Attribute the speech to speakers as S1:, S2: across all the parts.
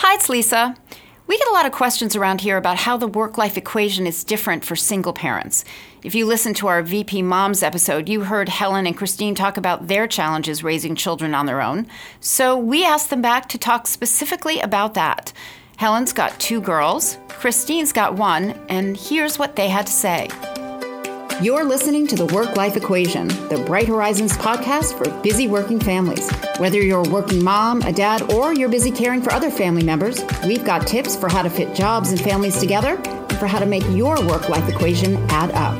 S1: Hi, it's Lisa. We get a lot of questions around here about how the work-life equation is different for single parents. If you listened to our VP Moms episode, you heard Helen and Christine talk about their challenges raising children on their own. So we asked them back to talk specifically about that. Helen's got 2 girls, Christine's got 1, and here's what they had to say. You're listening to The Work-Life Equation, the Bright Horizons podcast for busy working families. Whether you're a working mom, a dad, or you're busy caring for other family members, we've got tips for how to fit jobs and families together and for how to make your work-life equation add up.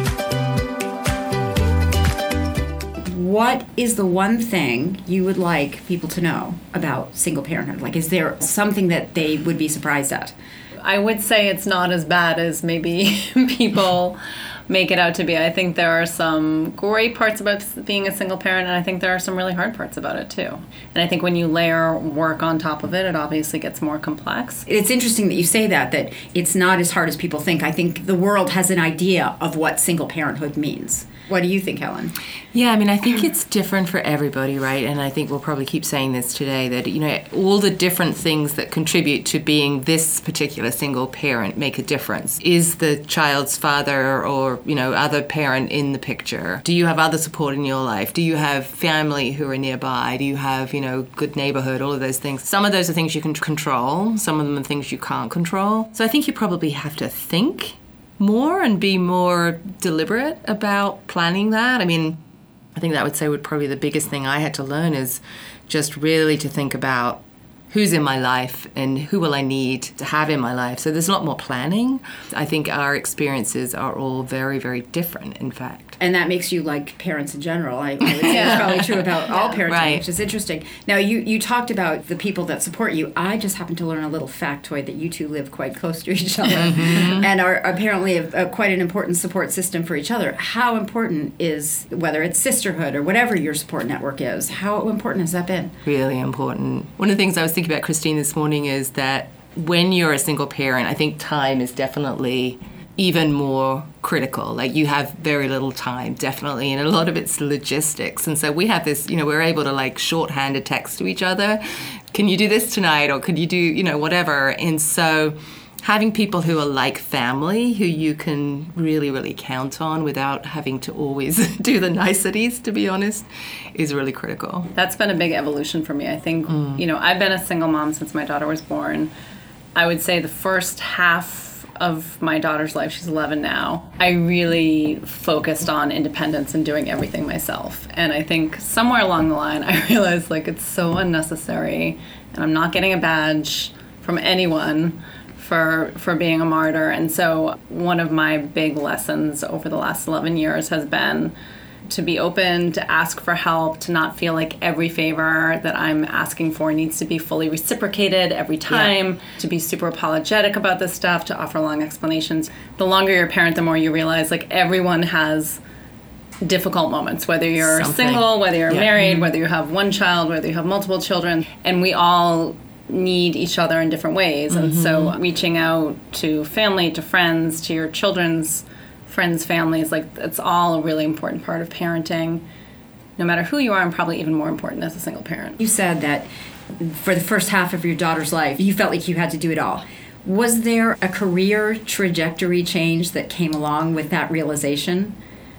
S1: What is the one thing you would like people to know about single parenthood? Like, is there something that they would be surprised at?
S2: I would say it's not as bad as maybe people make it out to be. I think there are some great parts about being a single parent, and I think there are some really hard parts about it too. And I think when you layer work on top of it, it obviously gets more complex.
S1: It's interesting that you say that it's not as hard as people think. I think the world has an idea of what single parenthood means. What do you think, Helen?
S3: Yeah, I think it's different for everybody, right? And I think we'll probably keep saying this today, that, all the different things that contribute to being this particular single parent make a difference. Is the child's father or, other parent in the picture? Do you have other support in your life? Do you have family who are nearby? Do you have, good neighborhood? All of those things. Some of those are things you can control. Some of them are things you can't control. So I think you probably have to think more and be more deliberate about planning that. I think that would probably the biggest thing I had to learn is just really to think about who's in my life and who will I need to have in my life. So there's a lot more planning. I think our experiences are all very, very different, in fact.
S1: And that makes you like parents in general. I would say it's probably true about all parenting, right, which is interesting. Now, you talked about the people that support you. I just happened to learn a little factoid that you two live quite close to each other and are apparently quite an important support system for each other. How important is, whether it's sisterhood or whatever your support network is, how important has that been?
S3: Really important. One of the things I was thinking about, Christine, this morning is that when you're a single parent, I think time is definitely even more critical. Like, you have very little time, definitely, and a lot of it's logistics. And so we have this, we're able to shorthand a text to each other. Can you do this tonight? Or could you do, whatever? And so having people who are like family, who you can really, really count on without having to always do the niceties, to be honest, is really critical.
S2: That's been a big evolution for me. I think, I've been a single mom since my daughter was born. I would say the first half of my daughter's life, she's 11 now, I really focused on independence and doing everything myself. And I think somewhere along the line, I realized it's so unnecessary, and I'm not getting a badge from anyone for being a martyr. And so one of my big lessons over the last 11 years has been to be open, to ask for help, to not feel like every favor that I'm asking for needs to be fully reciprocated every time, to be super apologetic about this stuff, to offer long explanations. The longer you're a parent, the more you realize everyone has difficult moments, whether you're single, whether you're married, whether you have one child, whether you have multiple children, and we all need each other in different ways. And so reaching out to family, to friends, to your children's friends, families, it's all a really important part of parenting, no matter who you are, and probably even more important as a single parent.
S1: You said that for the first half of your daughter's life, you felt like you had to do it all. Was there a career trajectory change that came along with that realization?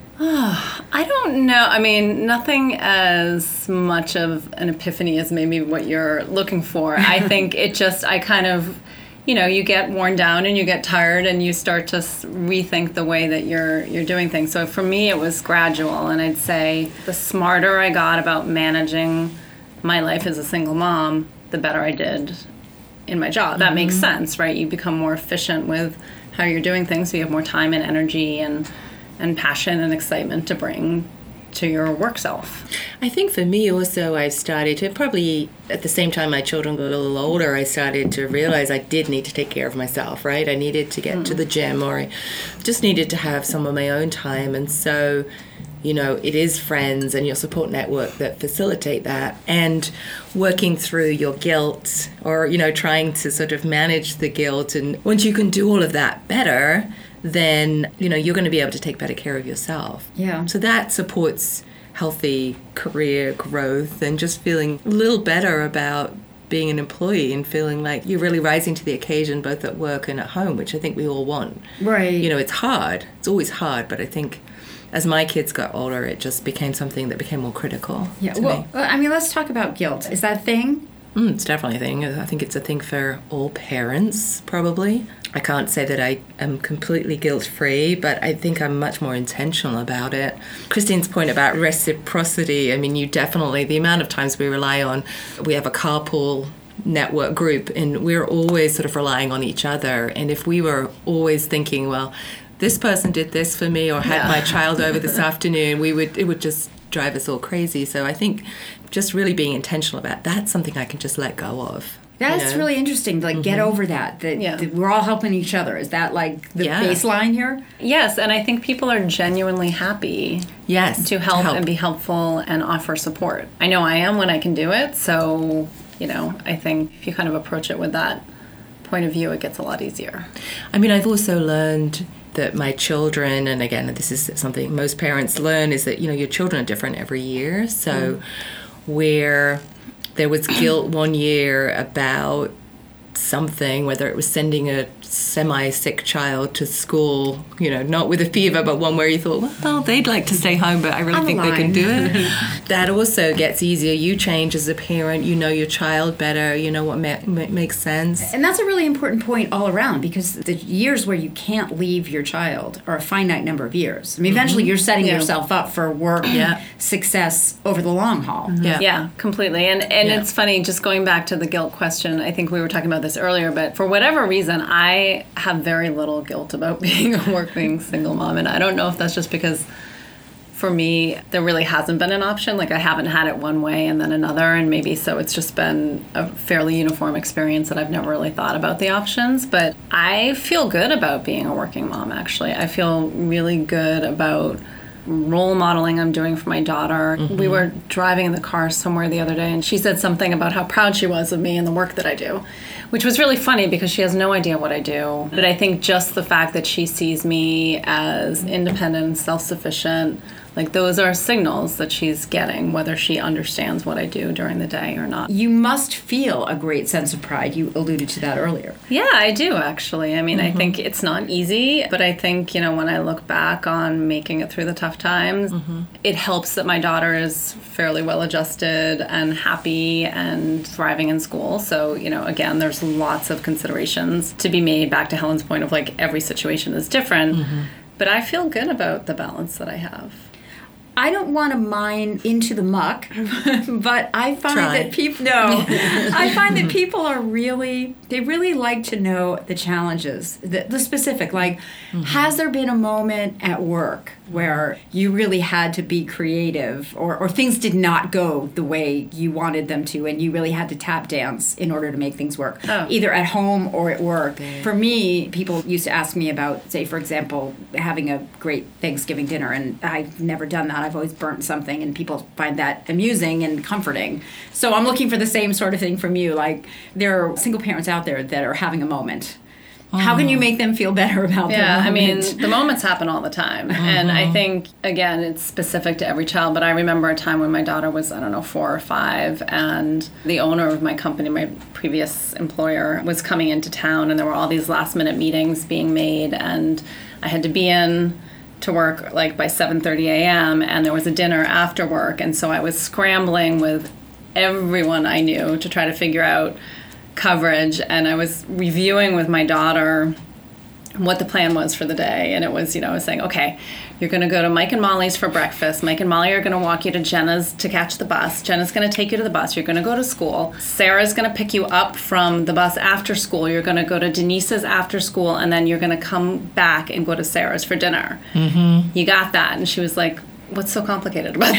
S2: I don't know. Nothing as much of an epiphany as maybe what you're looking for. I think I kind of, you get worn down and you get tired and you start to rethink the way that you're doing things. So for me, it was gradual. And I'd say the smarter I got about managing my life as a single mom, the better I did in my job. That makes sense, right? You become more efficient with how you're doing things, so you have more time and energy and passion and excitement to bring to your work self.
S3: I think for me also, I started to probably at the same time my children got a little older, I started to realize I did need to take care of myself, right? I needed to get to the gym, or I just needed to have some of my own time. And so, it is friends and your support network that facilitate that, and working through your guilt, or, trying to sort of manage the guilt. And once you can do all of that better, then, you're going to be able to take better care of yourself.
S1: Yeah.
S3: So that supports healthy career growth and just feeling a little better about being an employee and feeling like you're really rising to the occasion both at work and at home, which I think we all want.
S1: Right.
S3: You know, it's hard. It's always hard, but I think as my kids got older, it just became something that became more critical to me.
S1: I mean, let's talk about guilt. Is that a thing?
S3: It's definitely a thing. I think it's a thing for all parents, probably. I can't say that I am completely guilt-free, but I think I'm much more intentional about it. Christine's point about reciprocity, I mean, the amount of times we have a carpool network group, and we're always sort of relying on each other. And if we were always thinking, well, this person did this for me or had my child over this afternoon, it would just drive us all crazy. So I think just really being intentional about that's something I can just let go of.
S1: That's really interesting. Like, get over that we're all helping each other. Is that like the baseline here?
S2: Yes, and I think people are genuinely happy to help and be helpful and offer support. I know I am when I can do it. So, I think if you kind of approach it with that point of view, it gets a lot easier.
S3: I mean, I've also learned that my children, and again, this is something most parents learn, is that, your children are different every year. So where there was guilt one year about something, whether it was sending a semi-sick child to school, not with a fever, but one where you thought, well, they'd like to stay home, but I really think they can do it. That also gets easier. You change as a parent. You know your child better. You know what makes sense.
S1: And that's a really important point all around, because the years where you can't leave your child are a finite number of years. I mean, eventually you're setting yourself up for work success over the long haul.
S2: Yeah, completely. And it's funny, just going back to the guilt question, I think we were talking about this earlier, but for whatever reason, I have very little guilt about being a working single mom. And I don't know if that's just because for me, there really hasn't been an option. Like, I haven't had it one way and then another, and maybe so it's just been a fairly uniform experience that I've never really thought about the options. But I feel good about being a working mom, actually. I feel really good about role modeling I'm doing for my daughter. We were driving in the car somewhere the other day, and she said something about how proud she was of me and the work that I do, which was really funny because she has no idea what I do. But I think just the fact that she sees me as independent and self-sufficient, like, those are signals that she's getting, whether she understands what I do during the day or not.
S1: You must feel a great sense of pride. You alluded to that earlier.
S2: Yeah, I do, actually. I mean, I think it's not easy, but I think, when I look back on making it through the tough times, it helps that my daughter is fairly well-adjusted and happy and thriving in school. So, again, there's lots of considerations to be made, back to Helen's point of, like, every situation is different. But I feel good about the balance that I have.
S1: I don't want to mine into the muck, but I find that people are they really like to know the challenges, the specific, like, has there been a moment at work where you really had to be creative or things did not go the way you wanted them to and you really had to tap dance in order to make things work, either at home or at work? For me, people used to ask me about, say, for example, having a great Thanksgiving dinner, and I've never done that. I've always burnt something, and people find that amusing and comforting. So I'm looking for the same sort of thing from you. Like, there are single parents out there that are having a moment. How can you make them feel better about their moment?
S2: I mean, the moments happen all the time. And I think, again, it's specific to every child. But I remember a time when my daughter was, 4 or 5, and the owner of my company, my previous employer, was coming into town, and there were all these last-minute meetings being made, and I had to be in to work like by 7:30 a.m. and there was a dinner after work, and so I was scrambling with everyone I knew to try to figure out coverage, and I was reviewing with my daughter what the plan was for the day. And it was, I was saying, okay, you're going to go to Mike and Molly's for breakfast. Mike and Molly are going to walk you to Jenna's to catch the bus. Jenna's going to take you to the bus. You're going to go to school. Sarah's going to pick you up from the bus after school. You're going to go to Denise's after school, and then you're going to come back and go to Sarah's for dinner. You got that? And she was like, what's so complicated about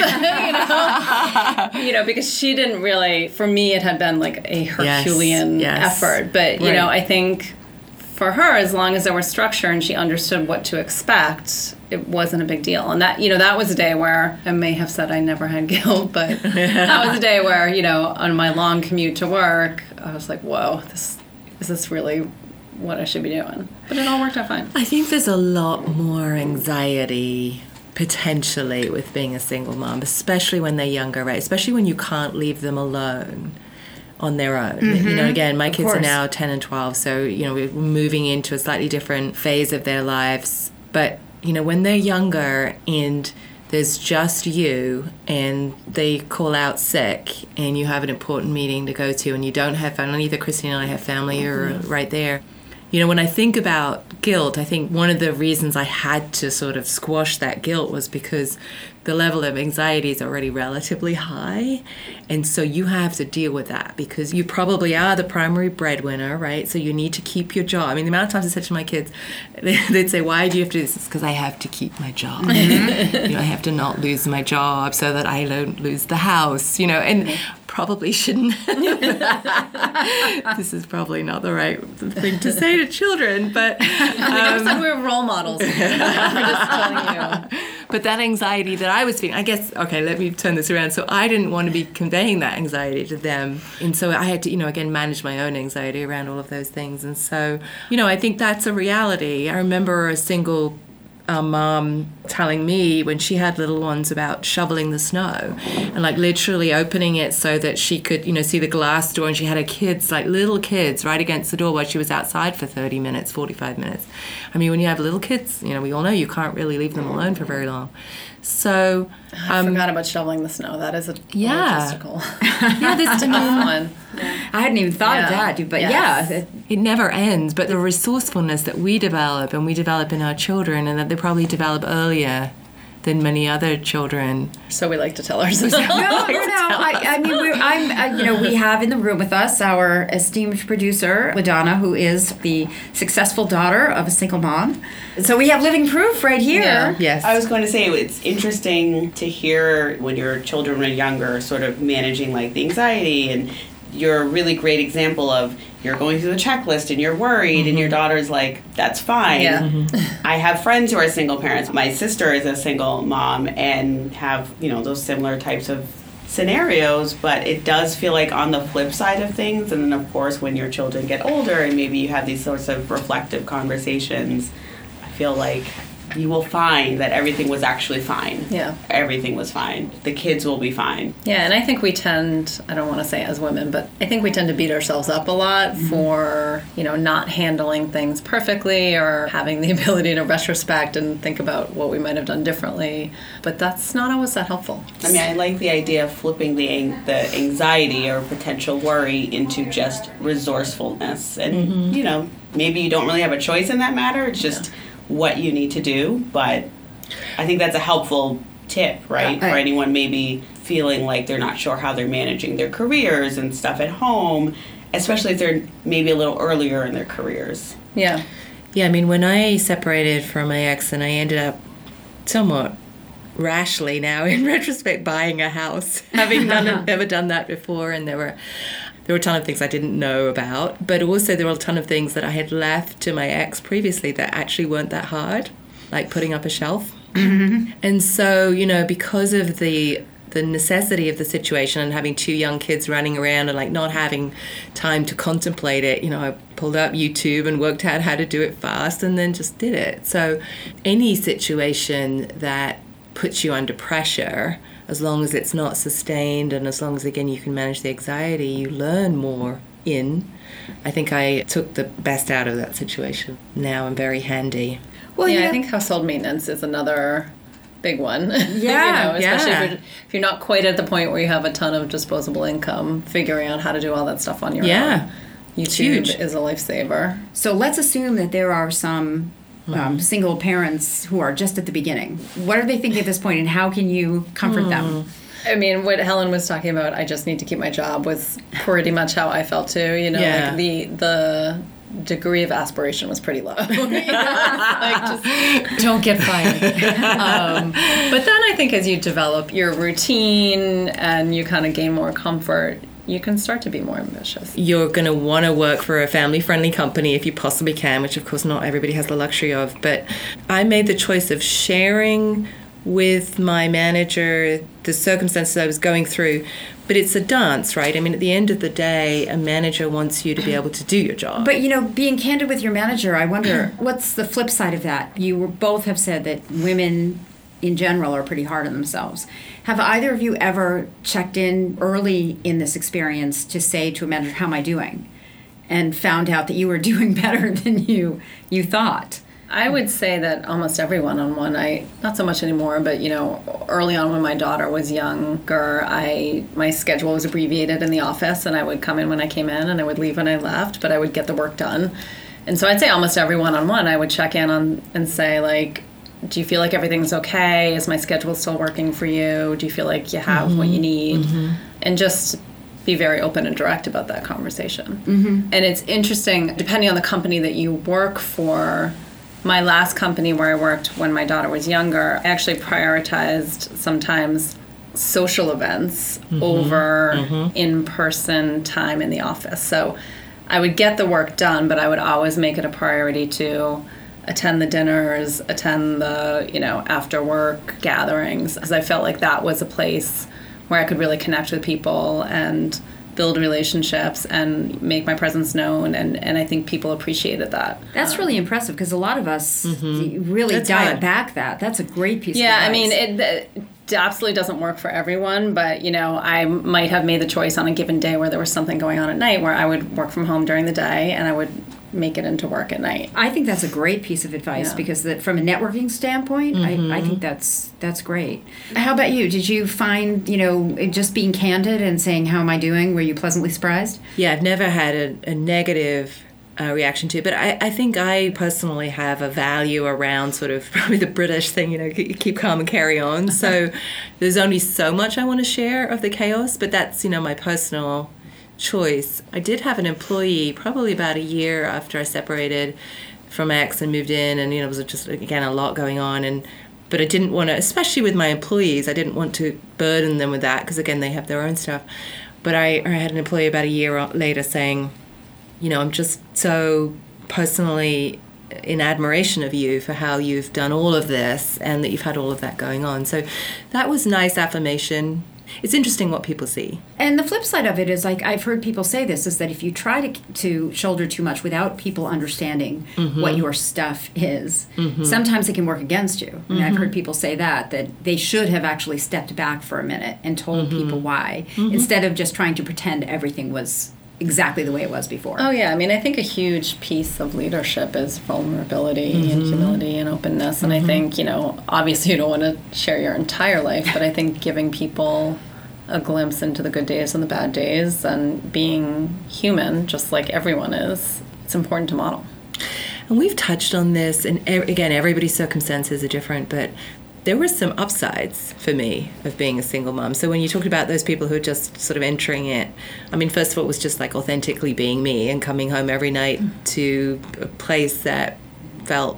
S2: that? Because she didn't really, for me, it had been like a Herculean effort. But, I think for her, as long as there was structure and she understood what to expect, it wasn't a big deal. And that, that was a day where I may have said I never had guilt, but that was a day where, on my long commute to work, I was like, whoa, is this really what I should be doing? But it all worked out fine.
S3: I think there's a lot more anxiety potentially with being a single mom, especially when they're younger, right? Especially when you can't leave them alone on their own. You know, again, my kids are
S1: course.
S3: now 10 and 12, so, you know, we're moving into a slightly different phase of their lives. But, you know, when they're younger and there's just you and they call out sick and you have an important meeting to go to and you don't have family, neither Christine and I have family or right there. You know, when I think about guilt, I think one of the reasons I had to sort of squash that guilt was because the level of anxiety is already relatively high. And so you have to deal with that because you probably are the primary breadwinner, right? So you need to keep your job. I mean, the amount of times I said to my kids, they'd say, why do you have to do this? It's because I have to keep my job. You know, I have to not lose my job so that I don't lose the house, you know, and probably shouldn't. This is probably not the right thing to say to children, but
S2: I said we're role models. We're just telling you.
S3: But that anxiety that I was feeling, I guess, okay, let me turn this around. So I didn't want to be conveying that anxiety to them. And so I had to, you know, again, manage my own anxiety around all of those things. And so, you know, I think that's a reality. I remember a single mom telling me when she had little ones about shoveling the snow and like literally opening it so that she could, you know, see the glass door, and she had her kids, like little kids, right against the door while she was outside for 30 minutes, 45 minutes. I mean, when you have little kids, you know, we all know you can't really leave them alone for very long. So
S2: I forgot about shoveling the snow. That is a logistical.
S3: Yeah, this
S2: tough one.
S1: I hadn't even thought of that, but
S2: Yes.
S3: it never ends. But the resourcefulness that we develop and we develop in our children, and that they probably develop earlier than many other children.
S2: So we like to tell ourselves.
S1: No. I mean, you know, we have in the room with us our esteemed producer, LaDonna, who is the successful daughter of a single mom. So we have living proof right here.
S2: Yeah.
S3: Yes.
S4: I was going to say, it's interesting to hear when your children were younger, sort of managing like the anxiety, and you're a really great example of you're going through the checklist and you're worried and your daughter's like, that's fine.
S2: Yeah.
S4: I have friends who are single parents. My sister is a single mom and have, you know, those similar types of scenarios, but it does feel like on the flip side of things. And then of course, when your children get older and maybe you have these sorts of reflective conversations, I feel like you will find that everything was actually fine.
S2: Yeah.
S4: Everything was fine. The kids will be fine.
S2: Yeah, and I think we tend, I don't want to say as women, but I think we tend to beat ourselves up a lot for, you know, not handling things perfectly or having the ability to retrospect and think about what we might have done differently. But that's not always that helpful.
S4: I mean, I like the idea of flipping the anxiety or potential worry into just resourcefulness. And, you know, maybe you don't really have a choice in that matter. It's just what you need to do. But I think that's a helpful tip, right? For anyone maybe feeling like they're not sure how they're managing their careers and stuff at home, especially if they're maybe a little earlier in their careers.
S2: Yeah.
S3: Yeah, I mean, when I separated from my ex and I ended up somewhat rashly now, in retrospect, buying a house, having never done that before, and there were a ton of things I didn't know about, but also there were a ton of things that I had left to my ex previously that actually weren't that hard, like putting up a shelf. And so, you know, because of the necessity of the situation and having two young kids running around and like not having time to contemplate it, you know, I pulled up YouTube and worked out how to do it fast and then just did it. So any situation that puts you under pressure, as long as it's not sustained and as long as, again, you can manage the anxiety, you learn more in. I think I took the best out of that situation. Now I'm very handy.
S2: Well, yeah, I think household maintenance is another big one.
S1: Yeah,
S2: especially if you're not quite at the point where you have a ton of disposable income, figuring out how to do all that stuff on your own. YouTube is a lifesaver.
S1: So let's assume that there are some single parents who are just at the beginning. What are they thinking at this point, and how can you comfort them?
S2: I mean, what Helen was talking about, I just need to keep my job, was pretty much how I felt too. You know, like the degree of aspiration was pretty low. You know, like, just don't get fired. But then I think as you develop your routine and you kind of gain more comfort, you can start to be more ambitious.
S3: You're going to want to work for a family-friendly company if you possibly can, which of course not everybody has the luxury of. But I made the choice of sharing with my manager the circumstances I was going through. But it's a dance, right? I mean, at the end of the day, a manager wants you to be able to do your job.
S1: But, you know, being candid with your manager, I wonder, what's the flip side of that? You both have said that women in general are pretty hard on themselves. Have either of you ever checked in early in this experience to say to a manager, how am I doing? And found out that you were doing better than you thought?
S2: I would say that almost every one-on-one, not so much anymore, but early on when my daughter was younger, my schedule was abbreviated in the office, and I would come in when I came in and I would leave when I left, but I would get the work done. And so I'd say almost every one-on-one I would check in on and say, like, do you feel like everything's okay? Is my schedule still working for you? Do you feel like you have what you need? And just be very open and direct about that conversation. And it's interesting, depending on the company that you work for. My last company where I worked when my daughter was younger, I actually prioritized sometimes social events over in-person time in the office. So I would get the work done, but I would always make it a priority to attend the dinners, attend the, after work gatherings, because I felt like that was a place where I could really connect with people and build relationships and make my presence known, and I think people appreciated that.
S1: That's really impressive, because a lot of us really dial back that. That's a great piece of advice.
S2: Yeah, I mean, it absolutely doesn't work for everyone, but, I might have made the choice on a given day where there was something going on at night where I would work from home during the day and I would make it into work at night.
S1: I think that's a great piece of advice, because from a networking standpoint, I think that's great. How about you? Did you find, just being candid and saying, how am I doing? Were you pleasantly surprised?
S3: Yeah, I've never had a negative reaction to it, but I think I personally have a value around sort of probably the British thing, keep calm and carry on. So there's only so much I want to share of the chaos, but that's, my personal choice. I did have an employee probably about a year after I separated from ex and moved in, and it was just, again, a lot going on, but I didn't want to, especially with my employees, I didn't want to burden them with that, because again, they have their own stuff. But I had an employee about a year later saying, I'm just so personally in admiration of you for how you've done all of this and that you've had all of that going on. So that was nice affirmation. It's interesting what people see.
S1: And the flip side of it is, like, I've heard people say this, is that if you try to shoulder too much without people understanding what your stuff is, sometimes it can work against you. And I've heard people say that they should have actually stepped back for a minute and told people why, instead of just trying to pretend everything was exactly the way it was before.
S2: Oh, yeah. I mean, I think a huge piece of leadership is vulnerability and humility and openness. And I think, obviously you don't want to share your entire life, but I think giving people a glimpse into the good days and the bad days and being human, just like everyone is, it's important to model.
S3: And we've touched on this, and again, everybody's circumstances are different, but there were some upsides for me of being a single mom. So when you talked about those people who are just sort of entering it, I mean, first of all, it was just like authentically being me and coming home every night to a place that felt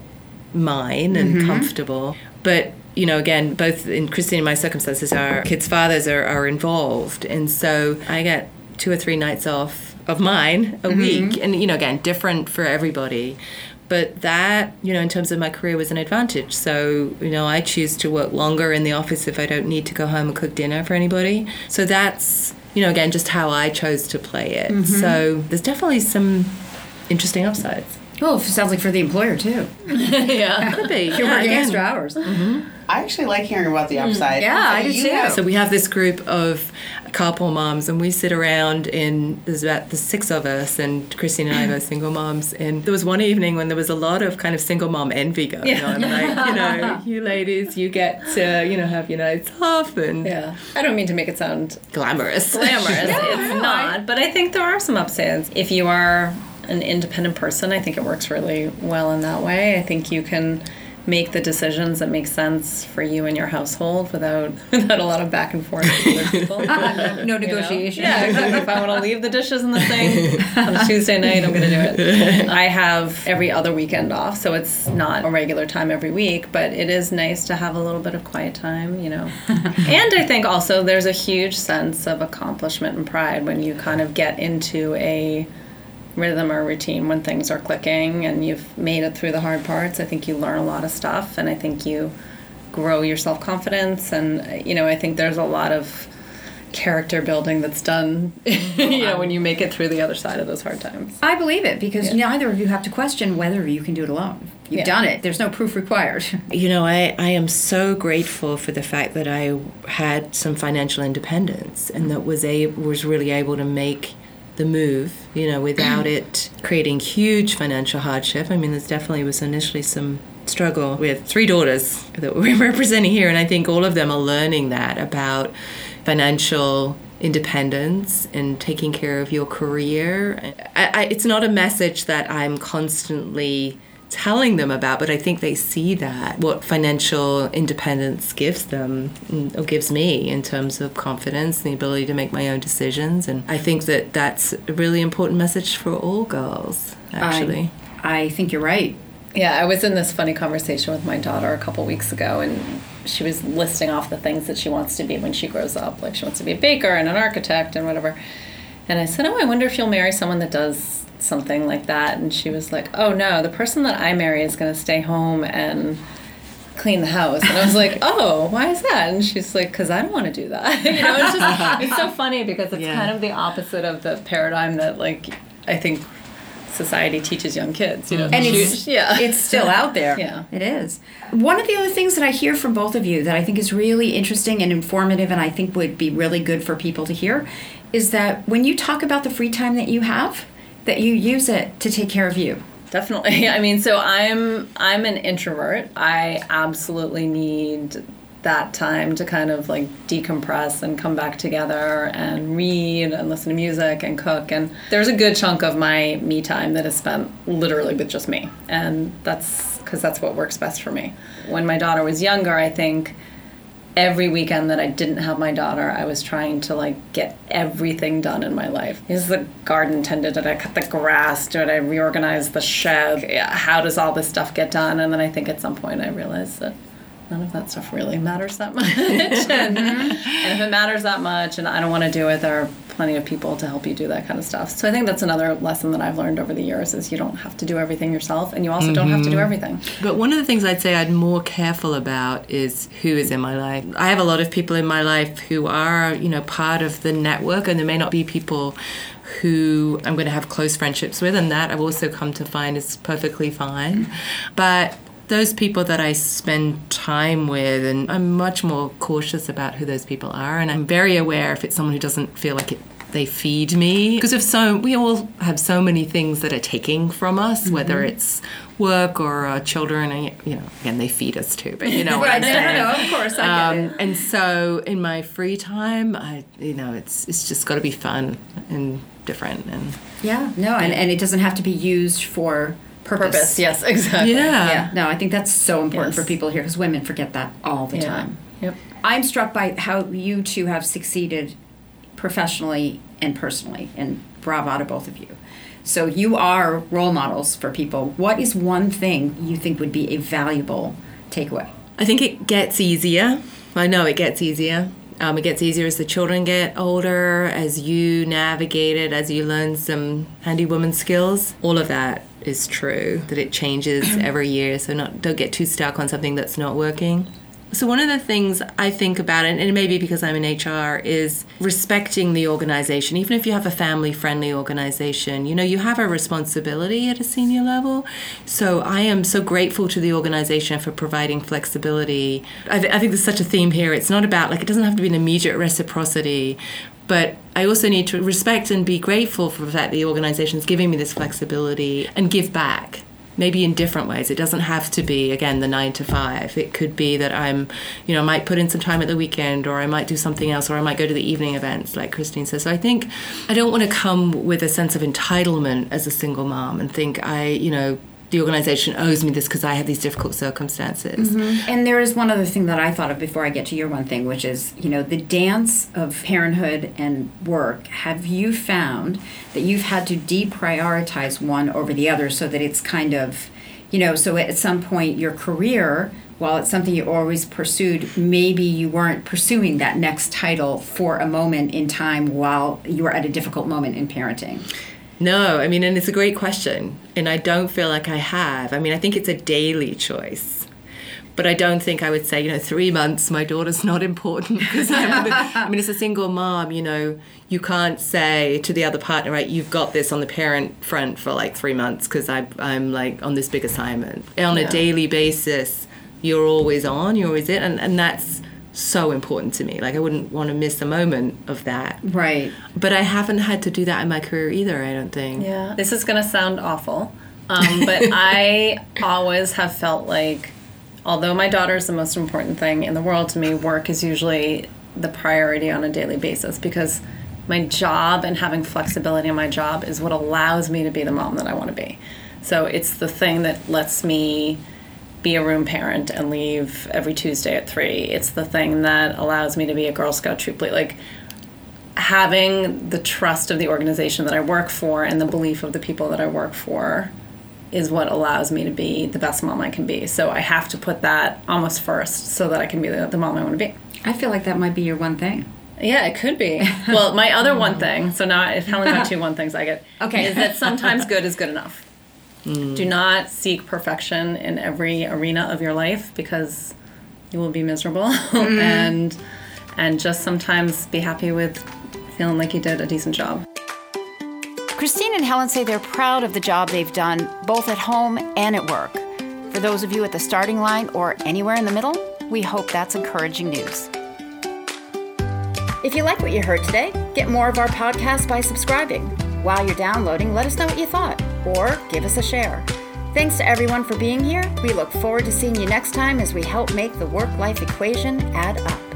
S3: mine and comfortable. But, again, both in Christine and my circumstances, our kids' fathers are involved. And so I get 2 or 3 nights off of mine a week. And, again, different for everybody. But that, in terms of my career, was an advantage. So, I choose to work longer in the office if I don't need to go home and cook dinner for anybody. So that's, again, just how I chose to play it. So there's definitely some interesting upsides.
S1: Well, it sounds like for the employer, too.
S2: Yeah.
S3: Could be.
S1: You're working extra hours.
S4: I actually like hearing about the upside.
S1: Yeah, I do too.
S3: So we have this group of carpool moms, and we sit around there's about the 6 of us, and Christine and I are both single moms. And there was one evening when there was a lot of kind of single mom envy going on. Like, you ladies, you get to, have your nights off. And
S2: I don't mean to make it sound
S3: glamorous.
S2: It's not. But I think there are some upsides. If you are an independent person, I think it works really well in that way. I think you can make the decisions that make sense for you and your household without a lot of back and forth with other people.
S1: No negotiation.
S2: Yeah, exactly. If I want to leave the dishes in the sink on a Tuesday night, I'm going to do it. I have every other weekend off, so it's not a regular time every week, but it is nice to have a little bit of quiet time, And I think also there's a huge sense of accomplishment and pride when you kind of get into a rhythm or routine when things are clicking and you've made it through the hard parts. I think you learn a lot of stuff, and I think you grow your self-confidence, and I think there's a lot of character building that's done, when you make it through the other side of those hard times.
S1: I believe it, because neither of you have to question whether you can do it alone. You've done it. There's no proof required.
S3: I am so grateful for the fact that I had some financial independence and that was really able to make the move, without it creating huge financial hardship. I mean, there definitely was initially some struggle. We have 3 daughters that we're representing here, and I think all of them are learning that about financial independence and taking care of your career. It's not a message that I'm constantly telling them about, but I think they see that, what financial independence gives them, or gives me, in terms of confidence and the ability to make my own decisions. And I think that that's a really important message for all girls, actually.
S1: I think you're right.
S2: Yeah, I was in this funny conversation with my daughter a couple weeks ago, and she was listing off the things that she wants to be when she grows up. Like, she wants to be a baker and an architect and whatever. And I said, I wonder if you'll marry someone that does something like that. And she was like, oh no, the person that I marry is going to stay home and clean the house. And I was like, oh, why is that? And she's like, because I don't want to do that. It's so funny, because it's kind of the opposite of the paradigm that, like, I think society teaches young kids, And
S1: it's still out there.
S2: Yeah.
S1: It is. One of the other things that I hear from both of you that I think is really interesting and informative, and I think would be really good for people to hear, is that when you talk about the free time that you have, that you use it to take care of you.
S2: Definitely. I mean, so I'm an introvert. I absolutely need that time to kind of like decompress and come back together and read and listen to music and cook. And there's a good chunk of my me time that is spent literally with just me. And that's because that's what works best for me. When my daughter was younger, I think every weekend that I didn't have my daughter, I was trying to like get everything done in my life. Is the garden tended? Did I cut the grass? Did I reorganize the shed? How does all this stuff get done? And then I think at some point I realized that none of that stuff really matters that much. and if it matters that much and I don't want to do it, there are plenty of people to help you do that kind of stuff. So I think that's another lesson that I've learned over the years, is you don't have to do everything yourself, and you also don't have to do everything.
S3: But one of the things I'd say I'm more careful about is who is in my life. I have a lot of people in my life who are, part of the network, and there may not be people who I'm going to have close friendships with, and that I've also come to find is perfectly fine. But those people that I spend time with, and I'm much more cautious about who those people are, and I'm very aware if it's someone who doesn't feel like they feed me. Because we all have so many things that are taking from us, whether it's work or our children, and again, they feed us too, but what I'm saying.
S1: No, of course, I get it.
S3: And so in my free time, it's just got to be fun and different. And
S1: and it doesn't have to be used for purpose.
S2: Yes, exactly.
S3: Yeah.
S1: No, I think that's so important for people here, because women forget that all the time.
S2: Yep.
S1: I'm struck by how you two have succeeded professionally and personally, and bravo to both of you. So you are role models for people. What is one thing you think would be a valuable takeaway?
S3: I think it gets easier. I know it gets easier. It gets easier as the children get older, as you navigate it, as you learn some handy woman skills. All of that is true, that it changes every year, so don't get too stuck on something that's not working. So one of the things I think about, and it may be because I'm in HR, is respecting the organization. Even if you have a family-friendly organization, you have a responsibility at a senior level. So I am so grateful to the organization for providing flexibility. I think there's such a theme here. It's not about, it doesn't have to be an immediate reciprocity, but I also need to respect and be grateful for the fact the organization is giving me this flexibility and give back. Maybe in different ways. It doesn't have to be, again, the 9 to 5. It could be that I'm, I might put in some time at the weekend, or I might do something else, or I might go to the evening events, like Christine says. So I think I don't want to come with a sense of entitlement as a single mom and think the organization owes me this because I have these difficult circumstances.
S1: Mm-hmm. And there is one other thing that I thought of before I get to your one thing, which is, the dance of parenthood and work. Have you found that you've had to deprioritize one over the other, so that it's kind of, so at some point your career, while it's something you always pursued, maybe you weren't pursuing that next title for a moment in time while you were at a difficult moment in parenting?
S3: No, and it's a great question, and I don't feel like I have. I think it's a daily choice. But I don't think I would say, 3 months, my daughter's not important. Because as a single mom, you can't say to the other partner, right, you've got this on the parent front for like 3 months because I'm like on this big assignment. On a daily basis, you're always on, you're always it. And that's so important to me. Like, I wouldn't want to miss a moment of that.
S1: Right.
S3: But I haven't had to do that in my career either, I don't think.
S2: Yeah. This is going to sound awful. But I always have felt like, although my daughter is the most important thing in the world to me, work is usually the priority on a daily basis because my job and having flexibility in my job is what allows me to be the mom that I want to be. So it's the thing that lets me be a room parent and leave every Tuesday at 3. It's the thing that allows me to be a Girl Scout troop leader. Like, having the trust of the organization that I work for and the belief of the people that I work for is what allows me to be the best mom I can be. So I have to put that almost first so that I can be the mom I want to be.
S1: I feel like that might be your one thing.
S2: Yeah, it could be. Well, my other one thing, so now if Helen got 2 one things I get, is that sometimes good is good enough. Do not seek perfection in every arena of your life because you will be miserable. And just sometimes be happy with feeling like you did a decent job.
S1: Christine and Helen say they're proud of the job they've done, both at home and at work. For those of you at the starting line or anywhere in the middle, we hope that's encouraging news. If you like what you heard today, get more of our podcast by subscribing. While you're downloading, let us know what you thought, or give us a share. Thanks to everyone for being here. We look forward to seeing you next time as we help make the work-life equation add up.